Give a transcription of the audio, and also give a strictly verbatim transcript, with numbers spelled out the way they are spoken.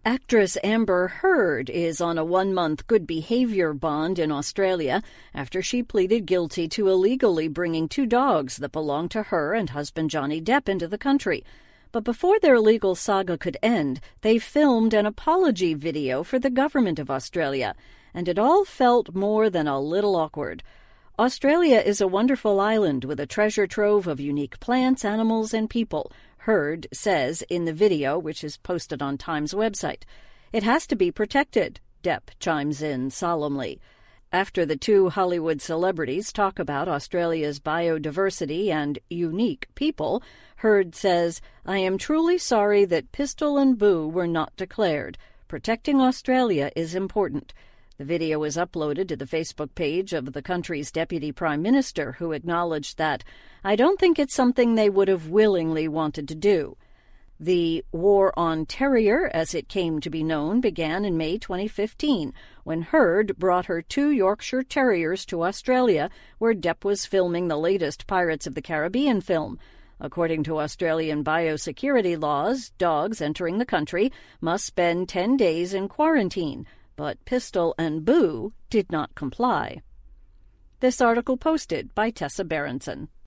Actress Amber Heard is on a one-month good behavior bond in Australia after she pleaded guilty to illegally bringing two dogs that belonged to her and husband Johnny Depp into the country. But before their legal saga could end, they filmed an apology video for the government of Australia, and it all felt more than a little awkward. Australia is a wonderful island with a treasure trove of unique plants, animals, and people, Heard says in the video, which is posted on Time's website. It has to be protected, Depp chimes in solemnly. After the two Hollywood celebrities talk about Australia's biodiversity and unique people, Heard says, "I am truly sorry that Pistol and Boo were not declared. Protecting Australia is important." The video was uploaded to the Facebook page of the country's deputy prime minister, who acknowledged that, "I don't think it's something they would have willingly wanted to do." The War on Terrier, as it came to be known, began in May twenty fifteen, when Heard brought her two Yorkshire Terriers to Australia, where Depp was filming the latest Pirates of the Caribbean film. According to Australian biosecurity laws, dogs entering the country must spend ten days in quarantine, but Pistol and Boo did not comply. This article posted by Tessa Berenson.